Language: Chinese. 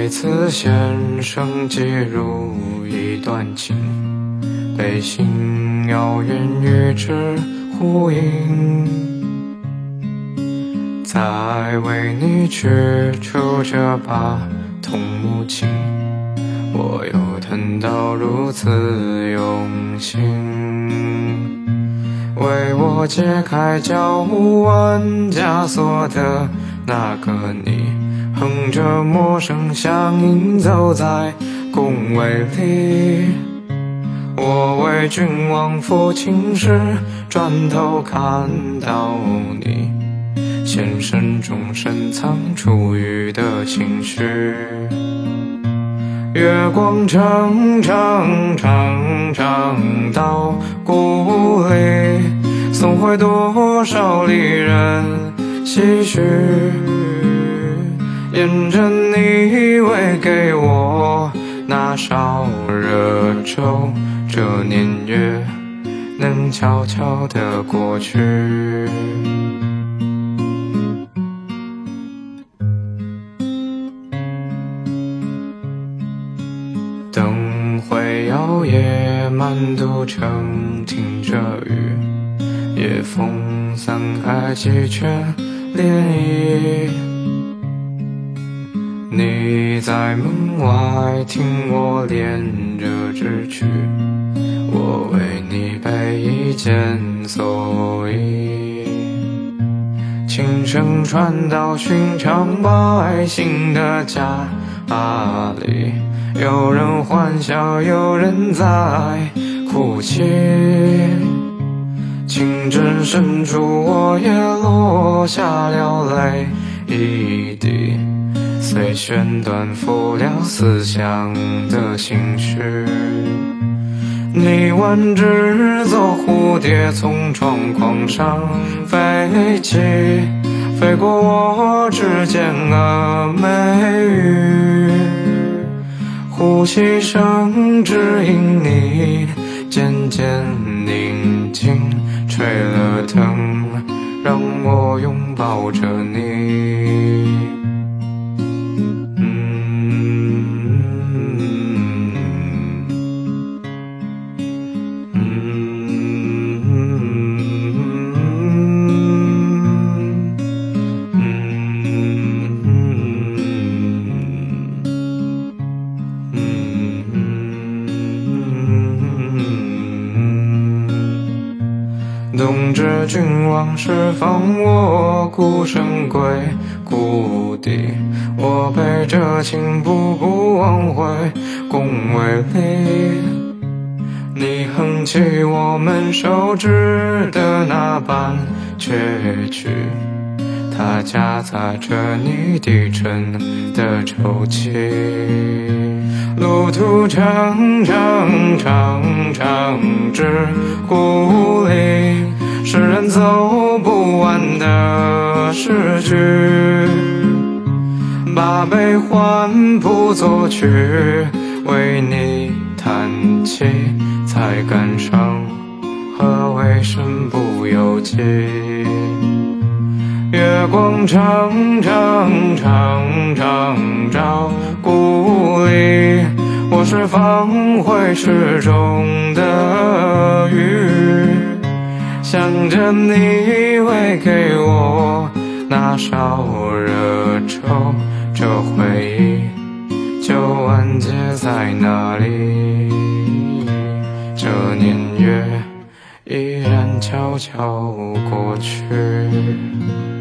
每次弦声即如一段情，悲喜遥远与之呼应，再为你去除这把痛母情，我又谈到如此用心，为我解开脚腕枷锁的那个你，哼着陌生乡音走在宫闱里。我为君王抚琴时，转头看到你，弦声中深藏初遇的情绪。月光长到故里，送回多少离人唏嘘，沿着你喂给我那烧热粥，这年月能悄悄地过去。灯会摇曳，满都城听着雨，夜风散开几圈涟漪。你在门外听我练这支曲，我为你备一件蓑衣。琴声传到寻常百姓的家里，有人欢笑，有人在哭泣。情针深处，我也落下了泪一滴，随弦断付了思乡的心绪。你挽指做蝴蝶，从窗框上飞起，飞过我指尖峨眉宇。呼吸声指引你渐渐宁静，吹了灯，让我拥抱着你。冬至君王时，放我孤身归故地，我背着琴步步往回宫闱里。你哼起我们手指的那般乐曲，它夹杂着你低沉的抽泣。路途长至故里，是人走不完的诗句。把悲欢谱作曲，为你弹起，才感伤何为身不由己。月光长照故里，我是放回池中的鱼，想着你喂给我那烧热粥，这回忆就完结在那里。这年月依然悄悄过去。